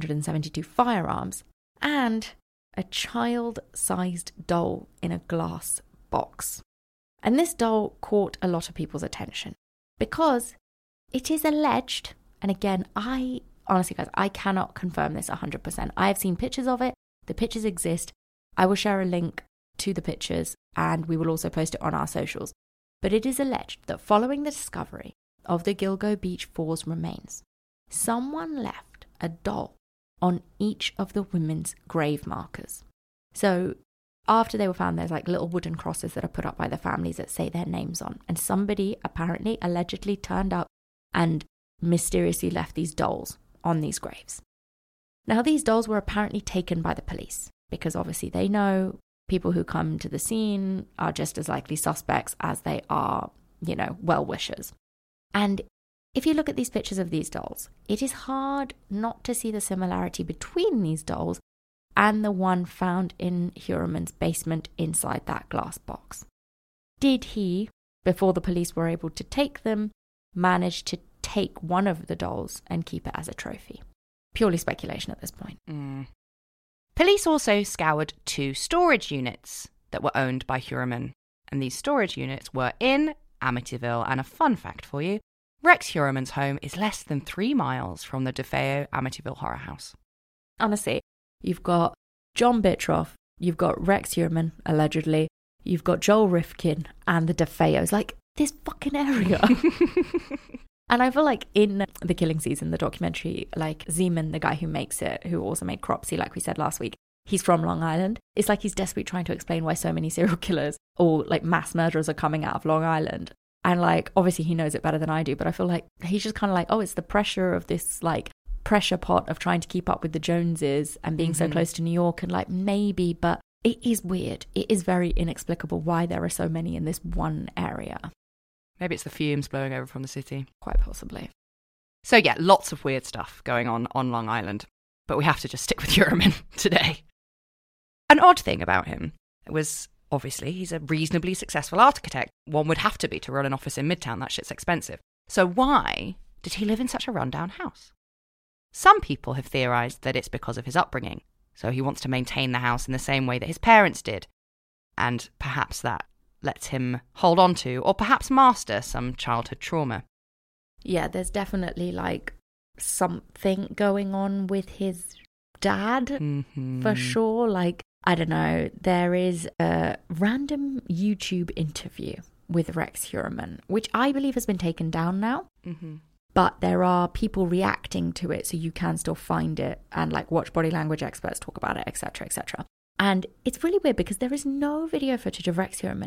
B: 272 firearms, and a child-sized doll in a glass box. And this doll caught a lot of people's attention because it is alleged, and again, honestly guys, I cannot confirm this 100%. I have seen pictures of it. The pictures exist. I will share a link to the pictures and we will also post it on our socials. But it is alleged that following the discovery of the Gilgo Beach Four's remains, someone left a doll on each of the women's grave markers. So after they were found, there's like little wooden crosses that are put up by the families that say their names on. And somebody apparently, allegedly turned up and mysteriously left these dolls on these graves. Now, these dolls were apparently taken by the police because obviously they know people who come to the scene are just as likely suspects as they are, well-wishers. And if you look at these pictures of these dolls, it is hard not to see the similarity between these dolls and the one found in Heuermann's basement inside that glass box. Did he, before the police were able to take them, manage to take one of the dolls and keep it as a trophy? Purely speculation at this point.
C: Police also scoured 2 storage units that were owned by Heuermann, and these storage units were in Amityville. And a fun fact for you, Rex Heuermann's home is less than 3 miles from the DeFeo Amityville Horror House.
B: Honestly, you've got John Bittroff, you've got Rex Heuermann, allegedly, you've got Joel Rifkin and the DeFeos, like this fucking area. And I feel like in The Killing Season, the documentary, like Zeman, the guy who makes it, who also made Cropsey, like we said last week, he's from Long Island. It's like he's desperately trying to explain why so many serial killers or like mass murderers are coming out of Long Island. And like, obviously he knows it better than I do, but I feel like he's just kind of like, oh, it's the pressure of this like pressure pot of trying to keep up with the Joneses and being so close to New York, and like maybe, but it is weird. It is very inexplicable why there are so many in this one area.
C: Maybe it's the fumes blowing over from the city.
B: Quite possibly.
C: So yeah, lots of weird stuff going on Long Island, but we have to just stick with Heuermann today. An odd thing about him was, obviously, he's a reasonably successful architect. One would have to be to run an office in Midtown. That shit's expensive. So why did he live in such a rundown house? Some people have theorized that it's because of his upbringing. So he wants to maintain the house in the same way that his parents did. And perhaps that lets him hold on to, or perhaps master, some childhood trauma.
B: Yeah, there's definitely like something going on with his dad, for sure. Like, I don't know, there is a random YouTube interview with Rex Heuermann, which I believe has been taken down now. But there are people reacting to it, so you can still find it and like watch body language experts talk about it, etc., etc. And it's really weird because there is no video footage of Rex Heuermann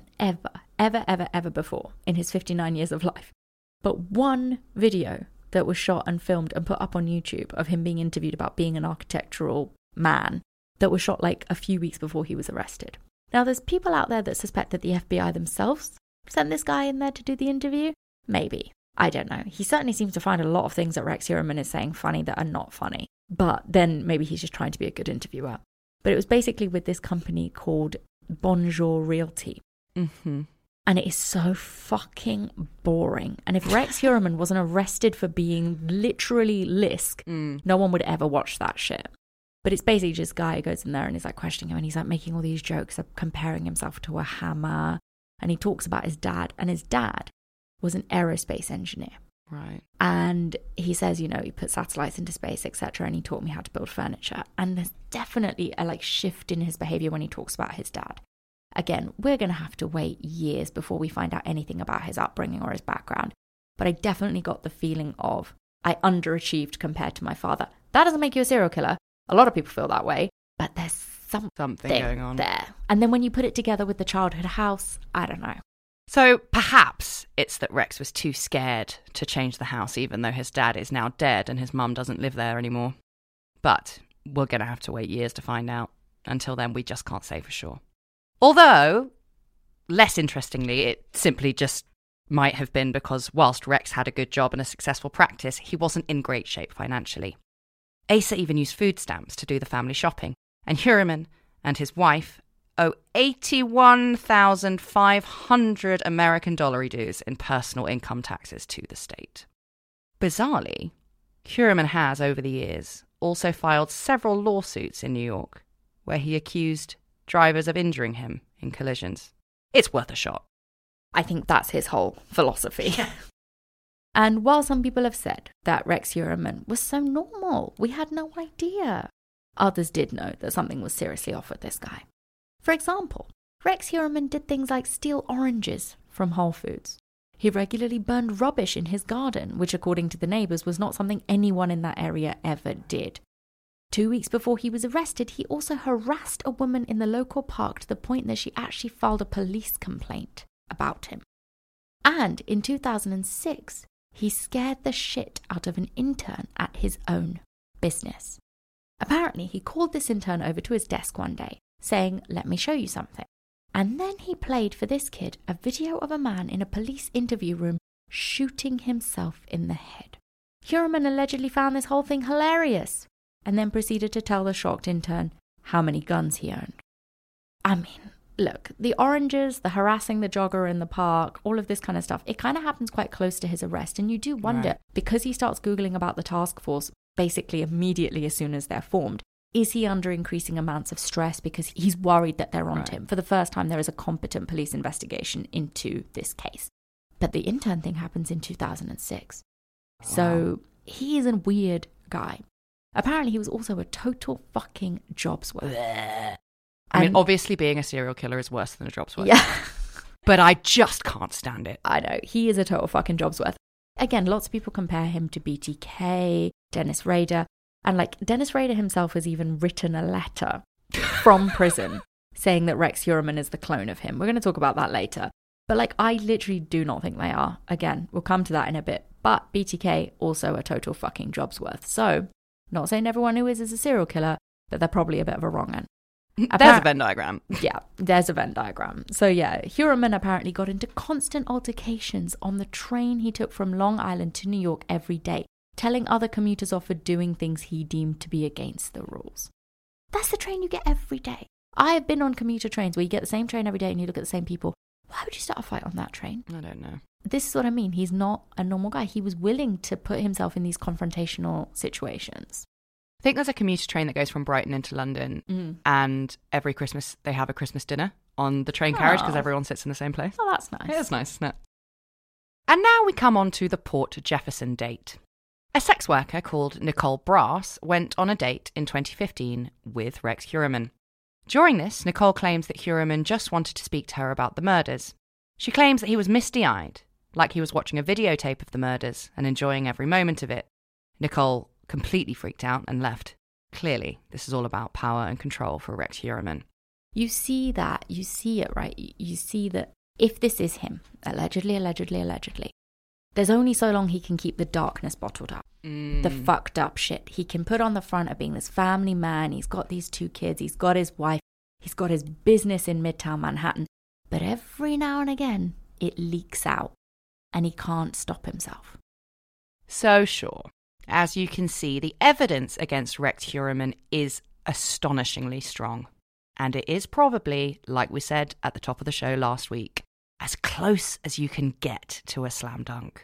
B: ever before in his 59 years of life. But one video that was shot and filmed and put up on YouTube of him being interviewed about being an architectural man that was shot like a few weeks before he was arrested. Now, there's people out there that suspect that the FBI themselves sent this guy in there to do the interview. Maybe. I don't know. He certainly seems to find a lot of things that Rex Heuermann is saying funny that are not funny. But then maybe he's just trying to be a good interviewer. But it was basically with this company called Bonjour Realty. And it is so fucking boring. And if Rex Heuermann wasn't arrested for being literally Lisk, no one would ever watch that shit. But it's basically just a guy who goes in there and is like questioning him, and he's like making all these jokes of comparing himself to a hammer. And he talks about his dad, and his dad was an aerospace engineer.
C: Right.
B: And he says, he put satellites into space, etc. And he taught me how to build furniture. And there's definitely a like shift in his behavior when he talks about his dad. Again, we're going to have to wait years before we find out anything about his upbringing or his background. But I definitely got the feeling of, I underachieved compared to my father. That doesn't make you a serial killer. A lot of people feel that way. But there's something
C: going on
B: there. And then when you put it together with the childhood house, I don't know.
C: So perhaps it's that Rex was too scared to change the house, even though his dad is now dead and his mum doesn't live there anymore. But we're going to have to wait years to find out. Until then, we just can't say for sure. Although, less interestingly, it simply just might have been because whilst Rex had a good job and a successful practice, he wasn't in great shape financially. Asa even used food stamps to do the family shopping, and Heuermann and his wife owe $81,500 American dollar dues in personal income taxes to the state. Bizarrely, Heuermann has, over the years, also filed several lawsuits in New York, where he accused drivers of injuring him in collisions. It's worth a shot.
B: I think that's his whole philosophy. And while some people have said that Rex Heuermann was so normal, we had no idea, others did know that something was seriously off with this guy. For example, Rex Heuermann did things like steal oranges from Whole Foods. He regularly burned rubbish in his garden, which according to the neighbours was not something anyone in that area ever did. 2 weeks before he was arrested, he also harassed a woman in the local park to the point that she actually filed a police complaint about him. And in 2006, he scared the shit out of an intern at his own business. Apparently, he called this intern over to his desk one day, saying, "Let me show you something." And then he played for this kid a video of a man in a police interview room shooting himself in the head. Heuermann allegedly found this whole thing hilarious and then proceeded to tell the shocked intern how many guns he owned. I mean, look, the oranges, the harassing the jogger in the park, all of this kind of stuff, it kind of happens quite close to his arrest. And you do wonder, because he starts Googling about the task force basically immediately as soon as they're formed, is he under increasing amounts of stress because he's worried that they're onto him? For the first time, there is a competent police investigation into this case. But the intern thing happens in 2006. Wow. So he is a weird guy. Apparently, he was also a total fucking job's worth.
C: I mean, obviously being a serial killer is worse than a job's worth.
B: Yeah.
C: But I just can't stand it.
B: I know. He is a total fucking job's worth. Again, lots of people compare him to BTK, Dennis Rader. And like Dennis Rader himself has even written a letter from prison saying that Rex Heuermann is the clone of him. We're going to talk about that later. But like, I literally do not think they are. Again, we'll come to that in a bit. But BTK, also a total fucking job's worth. So, not saying everyone who is a serial killer, but they're probably a bit of a wrong end.
C: There's a Venn diagram.
B: Yeah, there's a Venn diagram. So yeah, Heuermann apparently got into constant altercations on the train he took from Long Island to New York every day, telling other commuters off for doing things he deemed to be against the rules. That's the train you get every day. I have been on commuter trains where you get the same train every day and you look at the same people. Why would you start a fight on that train?
C: I don't know.
B: This is what I mean. He's not a normal guy. He was willing to put himself in these confrontational situations.
C: I think there's a commuter train that goes from Brighton into London, and every Christmas they have a Christmas dinner on the train carriage because everyone sits in the same place.
B: Oh, that's nice.
C: It is nice, isn't it? And now we come on to the Port Jefferson date. A sex worker called Nicole Brass went on a date in 2015 with Rex Heuermann. During this, Nicole claims that Heuermann just wanted to speak to her about the murders. She claims that he was misty-eyed, like he was watching a videotape of the murders and enjoying every moment of it. Nicole completely freaked out and left. Clearly, this is all about power and control for Rex Heuermann.
B: You see that. You see it, right? You see that if this is him, allegedly, there's only so long he can keep the darkness bottled up. The fucked up shit. He can put on the front of being this family man. He's got these 2 kids. He's got his wife. He's got his business in Midtown Manhattan. But every now and again, it leaks out. And he can't stop himself.
C: So sure. As you can see, the evidence against Rex Heuermann is astonishingly strong. And it is probably, like we said at the top of the show last week, as close as you can get to a slam dunk.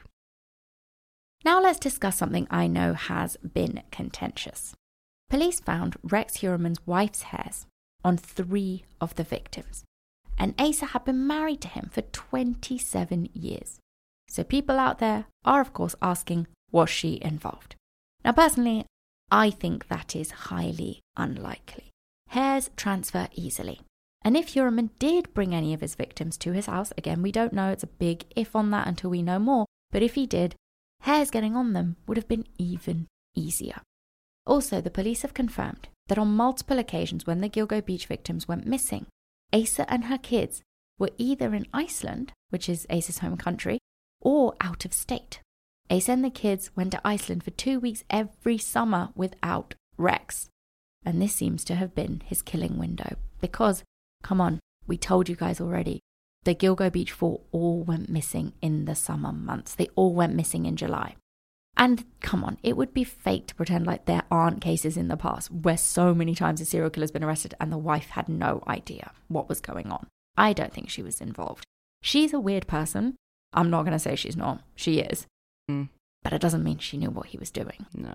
B: Now let's discuss something I know has been contentious. Police found Rex Heuermann's wife's hairs on 3 of the victims. And Asa had been married to him for 27 years. So people out there are, of course, asking, was she involved? Now, personally, I think that is highly unlikely. Hairs transfer easily. And if Heuermann did bring any of his victims to his house, again, we don't know, it's a big if on that until we know more, but if he did, hairs getting on them would have been even easier. Also, the police have confirmed that on multiple occasions when the Gilgo Beach victims went missing, Asa and her kids were either in Iceland, which is Asa's home country, or out of state. Asa and the kids went to Iceland for 2 weeks every summer without Rex. And this seems to have been his killing window. Because, come on, we told you guys already, the Gilgo Beach 4 all went missing in the summer months. They all went missing in July. And come on, it would be fake to pretend like there aren't cases in the past where so many times a serial killer's been arrested and the wife had no idea what was going on. I don't think she was involved. She's a weird person. I'm not going to say she's not. She is. But it doesn't mean she knew what he was doing.
C: No.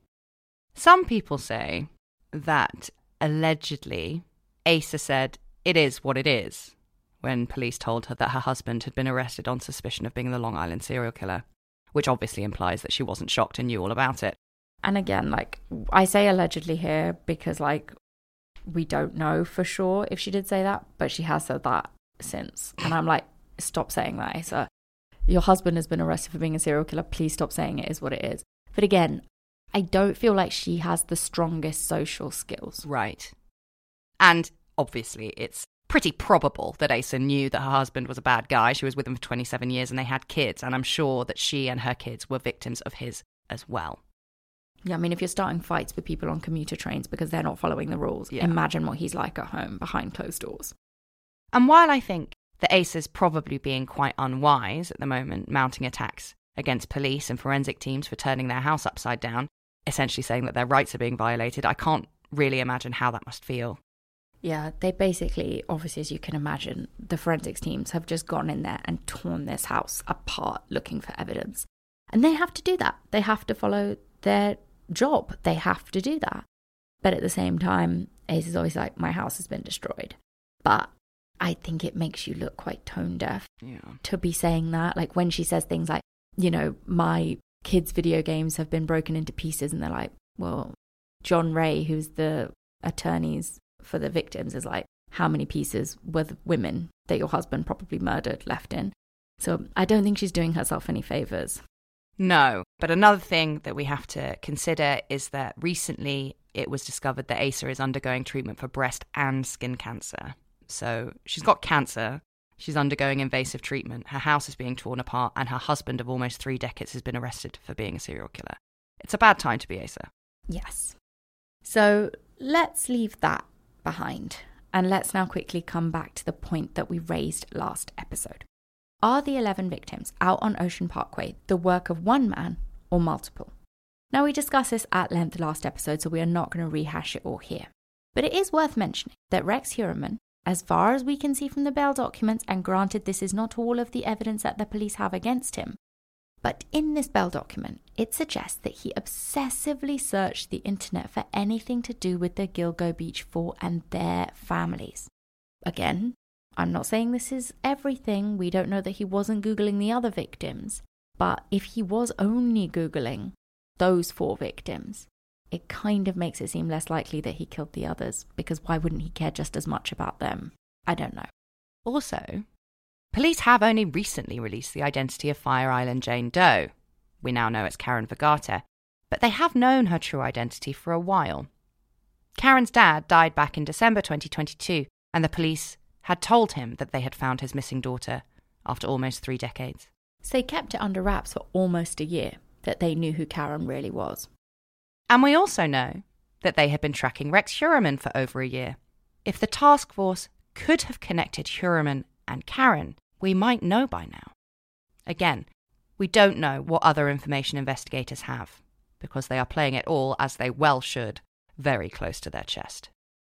C: Some people say that allegedly Asa said, "It is what it is," when police told her that her husband had been arrested on suspicion of being the Long Island serial killer, which obviously implies that she wasn't shocked and knew all about it.
B: And again, like, I say allegedly here because, like, we don't know for sure if she did say that, but she has said that since. And I'm like, stop saying that, Asa. Your husband has been arrested for being a serial killer. Please stop saying it is what it is. But again, I don't feel like she has the strongest social skills.
C: Right. And obviously it's pretty probable that Asa knew that her husband was a bad guy. She was with him for 27 years and they had kids. And I'm sure that she and her kids were victims of his as well.
B: Yeah, I mean, if you're starting fights with people on commuter trains because they're not following the rules, imagine what he's like at home behind closed doors.
C: And while I think that Asa's probably being quite unwise at the moment, mounting attacks against police and forensic teams for turning their house upside down, essentially saying that their rights are being violated, I can't really imagine how that must feel.
B: Yeah, they basically, obviously, as you can imagine, the forensics teams have just gone in there and torn this house apart looking for evidence. And they have to do that. They have to follow their job. They have to do that. But at the same time, Ace is always like, my house has been destroyed. But I think it makes you look quite tone deaf to be saying that. Like when she says things like, you know, my kids' video games have been broken into pieces. And they're like, well, John Ray, who's the attorneys for the victims, is like, how many pieces were the women that your husband probably murdered left in? So I don't think she's doing herself any favours.
C: No, but another thing that we have to consider is that recently it was discovered that Asa is undergoing treatment for breast and skin cancer. So she's got cancer, she's undergoing invasive treatment, her house is being torn apart, and her husband of almost 3 decades has been arrested for being a serial killer. It's a bad time to be Asa.
B: Yes. So let's leave that behind, and let's now quickly come back to the point that we raised last episode. Are the 11 victims out on Ocean Parkway the work of one man or multiple? Now, we discussed this at length last episode, so we are not going to rehash it all here. But it is worth mentioning that Rex Heuermann, as far as we can see from the bail documents, and granted this is not all of the evidence that the police have against him, but in this bail document, it suggests that he obsessively searched the internet for anything to do with the Gilgo Beach 4 and their families. Again, I'm not saying this is everything. We don't know that he wasn't Googling the other victims. But if he was only Googling those 4 victims, it kind of makes it seem less likely that he killed the others, because why wouldn't he care just as much about them? I don't know.
C: Also, police have only recently released the identity of Fire Island Jane Doe. We now know it's Karen Vergata, but they have known her true identity for a while. Karen's dad died back in December 2022, and the police had told him that they had found his missing daughter after almost 3 decades.
B: So they kept it under wraps for almost a year, that they knew who Karen really was.
C: And we also know that they had been tracking Rex Heuermann for over a year. If the task force could have connected Heuermann and Karen, we might know by now. Again, we don't know what other information investigators have, because they are playing it all, as they well should, very close to their chest.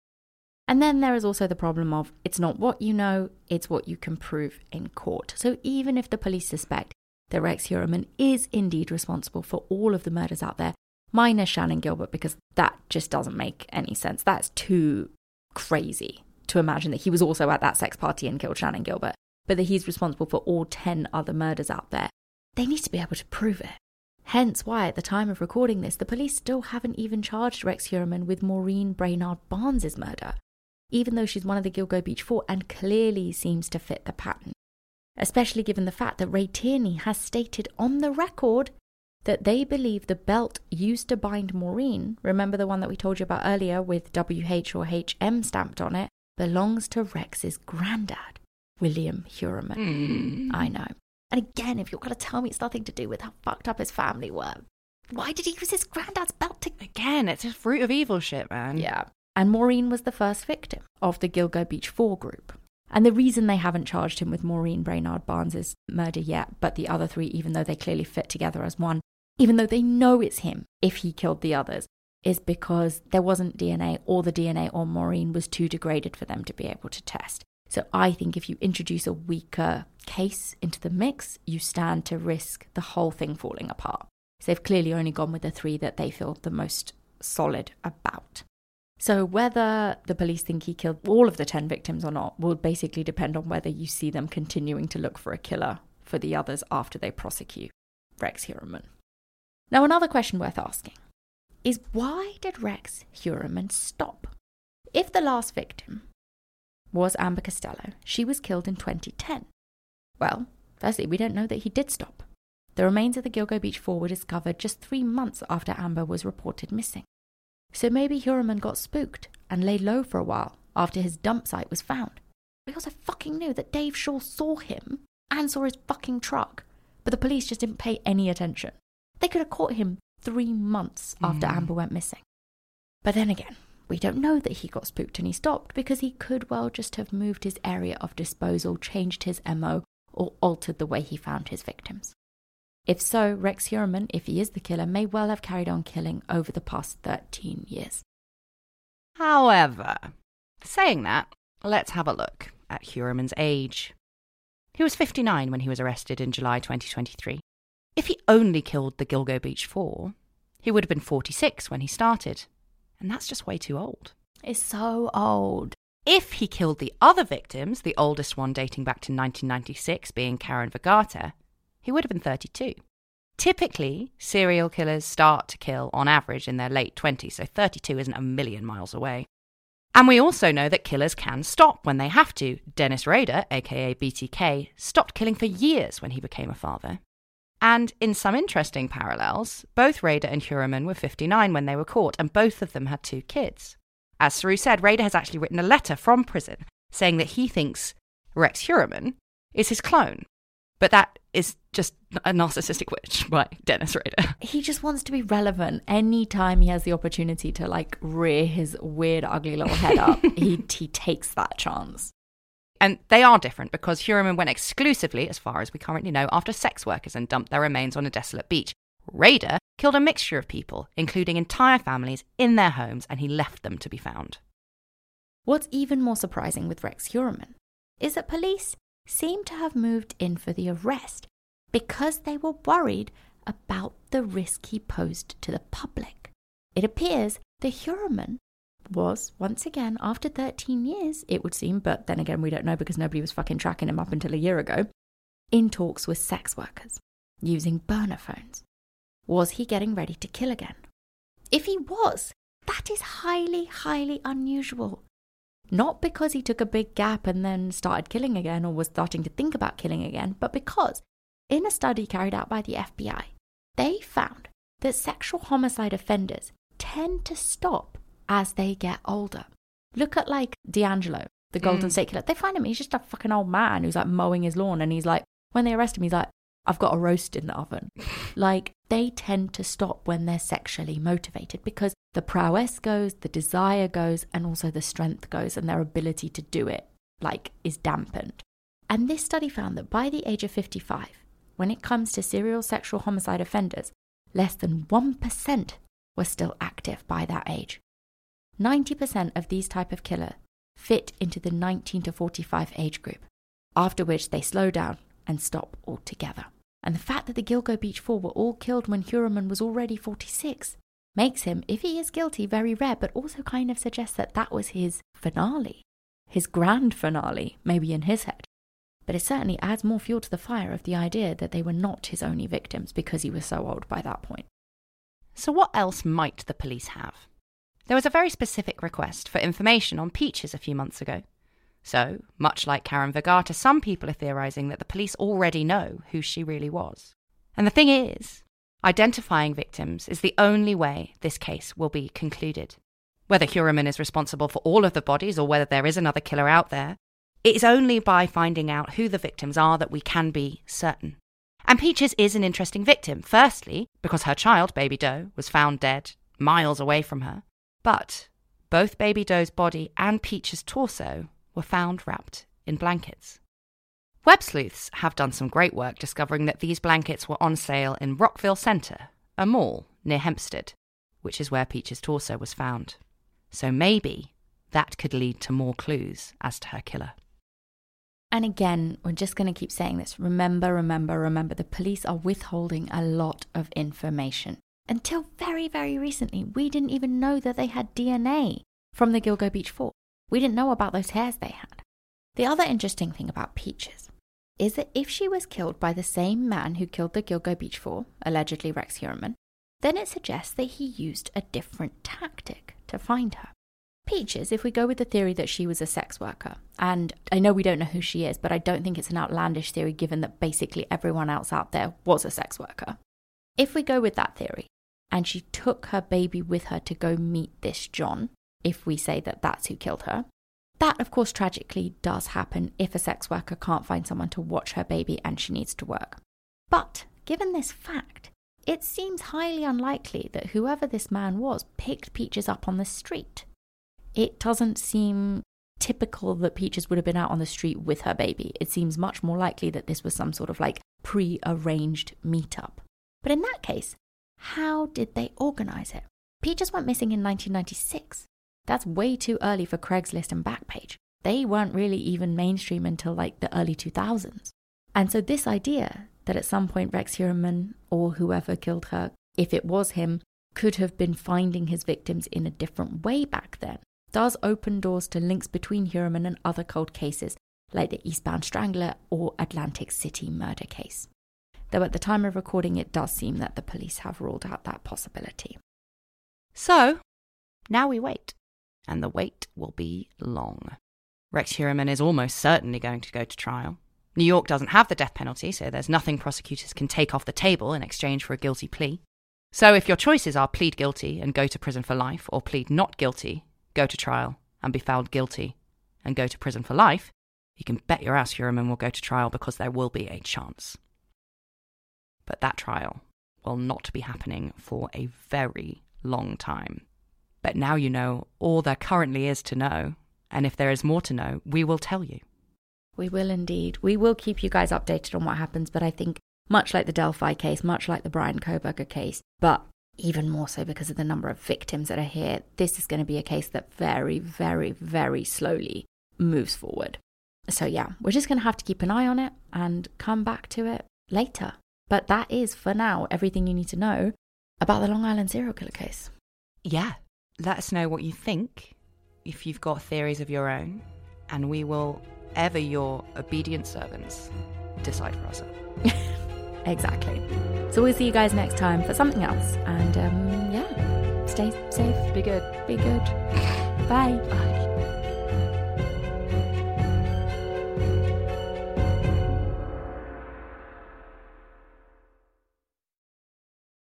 B: And then there is also the problem of, it's not what you know, it's what you can prove in court. So even if the police suspect that Rex Heuermann is indeed responsible for all of the murders out there, minus Shannon Gilbert, because that just doesn't make any sense. That's too crazy to imagine that he was also at that sex party and killed Shannon Gilbert, but that he's responsible for all 10 other murders out there. They need to be able to prove it. Hence why, at the time of recording this, the police still haven't even charged Rex Heuermann with Maureen Brainard Barnes' murder, even though she's one of the Gilgo Beach 4 and clearly seems to fit the pattern. Especially given the fact that Ray Tierney has stated on the record that they believe the belt used to bind Maureen, remember the one that we told you about earlier with WH or HM stamped on it, belongs to Rex's granddad, William Heuermann. I know. And again, if you're going to tell me it's nothing to do with how fucked up his family were, why did he use his granddad's belt to...
C: Again, it's a fruit of evil shit, man.
B: Yeah. And Maureen was the first victim of the Gilgo Beach 4 group. And the reason they haven't charged him with Maureen Brainard Barnes' murder yet, but the other 3, even though they clearly fit together as one, even though they know it's him if he killed the others, is because there wasn't DNA, or the DNA on Maureen was too degraded for them to be able to test. So I think if you introduce a weaker case into the mix, you stand to risk the whole thing falling apart. So they've clearly only gone with the 3 that they feel the most solid about. So whether the police think he killed all of the 10 victims or not will basically depend on whether you see them continuing to look for a killer for the others after they prosecute Rex Heuermann. Now, another question worth asking is, why did Rex Heuermann stop? If the last victim was Amber Costello, she was killed in 2010. Well, firstly, we don't know that he did stop. The remains of the Gilgo Beach 4 were discovered just 3 months after Amber was reported missing. So maybe Heuermann got spooked and laid low for a while after his dump site was found. We also fucking knew that Dave Shaw saw him and saw his fucking truck, but the police just didn't pay any attention. They could have caught him 3 months after Amber went missing. But then again, we don't know that he got spooked and he stopped, because he could well just have moved his area of disposal, changed his MO, or altered the way he found his victims. If so, Rex Heuermann, if he is the killer, may well have carried on killing over the past 13 years.
C: However, saying that, let's have a look at Heuermann's age. He was 59 when he was arrested in July 2023. If he only killed the Gilgo Beach 4, he would have been 46 when he started. And that's just way too old.
B: It's so old.
C: If he killed the other victims, the oldest one dating back to 1996 being Karen Vergata, he would have been 32. Typically, serial killers start to kill on average in their late 20s, so 32 isn't a million miles away. And we also know that killers can stop when they have to. Dennis Rader, aka BTK, stopped killing for years when he became a father. And in some interesting parallels, both Rader and Heuermann were 59 when they were caught, and both of them had 2 kids. As Saru said, Rader has actually written a letter from prison saying that he thinks Rex Heuermann is his clone. But that is just a narcissistic witch by Dennis Rader.
B: He just wants to be relevant. Anytime he has the opportunity to rear his weird, ugly little head up, he takes that chance.
C: And they are different because Heuermann went exclusively, as far as we currently know, after sex workers and dumped their remains on a desolate beach. Rader killed a mixture of people, including entire families, in their homes, and he left them to be found.
B: What's even more surprising with Rex Heuermann is that police seem to have moved in for the arrest because they were worried about the risk he posed to the public. It appears that Heuermann was, once again, after 13 years, it would seem, but then again we don't know because nobody was fucking tracking him up until a year ago, in talks with sex workers, using burner phones. Was he getting ready to kill again? If he was, that is highly, highly unusual. Not because he took a big gap and then started killing again or was starting to think about killing again, but because in a study carried out by the FBI, they found that sexual homicide offenders tend to stop as they get older. Look at D'Angelo, the Golden State Killer. They find him, he's just a fucking old man who's mowing his lawn, and he's when they arrest him, he's I've got a roast in the oven. They tend to stop when they're sexually motivated because the prowess goes, the desire goes, and also the strength goes, and their ability to do it, is dampened. And this study found that by the age of 55, when it comes to serial sexual homicide offenders, less than 1% were still active by that age. 90% of these type of killer fit into the 19 to 45 age group, after which they slow down and stop altogether. And the fact that the Gilgo Beach 4 were all killed when Heuermann was already 46 makes him, if he is guilty, very rare, but also kind of suggests that that was his finale, his grand finale, maybe in his head. But it certainly adds more fuel to the fire of the idea that they were not his only victims because he was so old by that point.
C: So what else might the police have? There was a very specific request for information on Peaches a few months ago. So, much like Karen Vergata, some people are theorising that the police already know who she really was. And the thing is, identifying victims is the only way this case will be concluded. Whether Heuermann is responsible for all of the bodies or whether there is another killer out there, it is only by finding out who the victims are that we can be certain. And Peaches is an interesting victim, firstly, because her child, Baby Doe, was found dead miles away from her. But both Baby Doe's body and Peaches' torso were found wrapped in blankets. Web sleuths have done some great work discovering that these blankets were on sale in Rockville Centre, a mall near Hempstead, which is where Peaches' torso was found. So maybe that could lead to more clues as to her killer.
B: And again, we're just going to keep saying this. Remember, the police are withholding a lot of information. Until very, very recently, we didn't even know that they had DNA from the Gilgo Beach 4. We didn't know about those hairs they had. The other interesting thing about Peaches is that if she was killed by the same man who killed the Gilgo Beach 4, allegedly Rex Heuermann, then it suggests that he used a different tactic to find her. Peaches, if we go with the theory that she was a sex worker, and I know we don't know who she is, but I don't think it's an outlandish theory given that basically everyone else out there was a sex worker. If we go with that theory, and she took her baby with her to go meet this John, if we say that that's who killed her, that of course tragically does happen if a sex worker can't find someone to watch her baby and she needs to work. But given this fact, it seems highly unlikely that whoever this man was picked Peaches up on the street. It doesn't seem typical that Peaches would have been out on the street with her baby. It seems much more likely that this was some sort of like pre-arranged meetup. But in that case, how did they organize it? Peaches went missing in 1996. That's way too early for Craigslist and Backpage. They weren't really even mainstream until like the early 2000s. And so this idea that at some point Rex Heuermann, or whoever killed her, if it was him, could have been finding his victims in a different way back then, does open doors to links between Heuermann and other cold cases like the Eastbound Strangler or Atlantic City murder case. Though at the time of recording, it does seem that the police have ruled out that possibility.
C: So, now we wait. And the wait will be long. Rex Heuermann is almost certainly going to go to trial. New York doesn't have the death penalty, so there's nothing prosecutors can take off the table in exchange for a guilty plea. So if your choices are plead guilty and go to prison for life, or plead not guilty, go to trial and be found guilty and go to prison for life, you can bet your ass Heuermann will go to trial because there will be a chance. But that trial will not be happening for a very long time. But now you know all there currently is to know, and if there is more to know, we will tell you.
B: We will indeed. We will keep you guys updated on what happens, but I think much like the Delphi case, much like the Bryan Kohberger case, but even more so because of the number of victims that are here, this is going to be a case that very, very, very slowly moves forward. So yeah, we're just going to have to keep an eye on it and come back to it later. But that is, for now, everything you need to know about the Long Island serial killer case.
C: Yeah, let us know what you think, if you've got theories of your own, and we will, ever your obedient servants, decide for ourselves.
B: Exactly. So we'll see you guys next time for something else. And yeah, stay safe.
C: Be good.
B: Be good. Bye.
C: Bye.